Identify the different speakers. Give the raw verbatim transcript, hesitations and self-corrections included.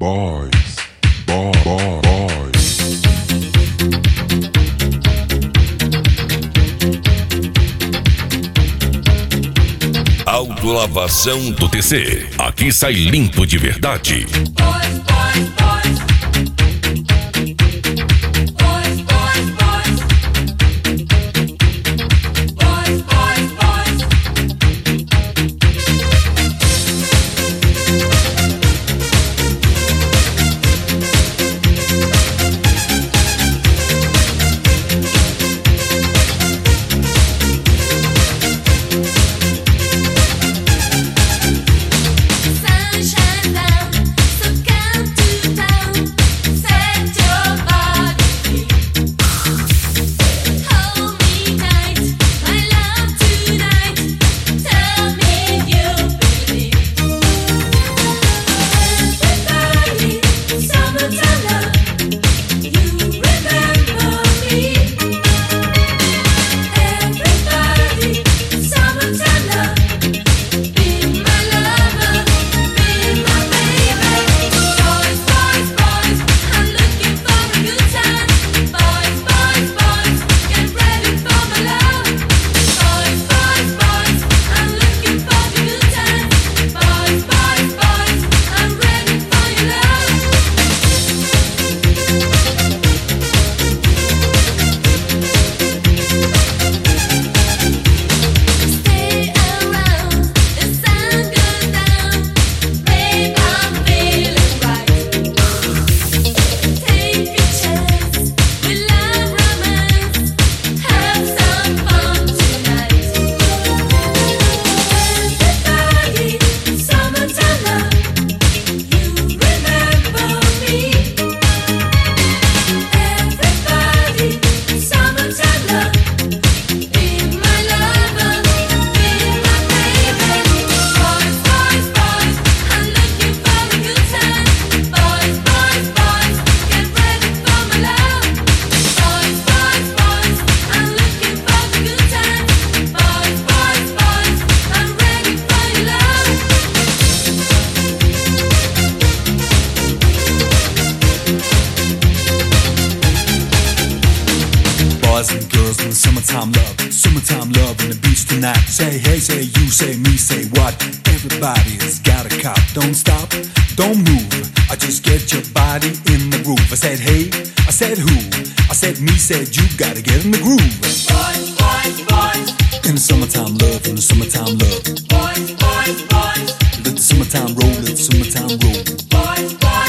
Speaker 1: Boys, boy, boy, boys.
Speaker 2: Autolavação do T C. Aqui sai limpo de verdade.
Speaker 3: Boys, boys, boys. Boys, boys, boys. Boys, boys, boys.
Speaker 4: Sunshine down, so come to town. Set your body free. Hold me tight, my love tonight. Tell me you believe. Everybody, summertime love. You remember me. Everybody, summertime love. Be my lover, be my baby. Boys, boys, boys, I'm looking for a good time. Boys, boys, boys, get ready for my love. Boys, boys, boys, I'm looking for a good time. Boys, boys, boys, I'm ready for your love. Stay around, the sun goes down. Babe, I'm feeling right. Take a chance, we love romance. Have some fun tonight. Everybody, summertime love. You remember me. Everybody, summertime love. Be my lover, be my baby. Boys, boys, boys, I'm looking for a good time. Boys, boys, boys, get ready for my love. Boys, boys, boys, I'm looking for a good time. Boys, boys, boys, I'm ready for your love.
Speaker 5: Boys and girls in the summertime love, summertime love on the beach tonight. Say hey, say you, say me, say what? Everybody has got a cop. Don't stop, don't move. I just get your body in the groove. I said hey, I said who? I said me, said you. Gotta get in the groove.
Speaker 3: Boys, boys, boys.
Speaker 5: In the summertime love, in the summertime love.
Speaker 3: Boys, boys, boys.
Speaker 5: Let the summertime roll, let the summertime roll.
Speaker 3: Boys, boys.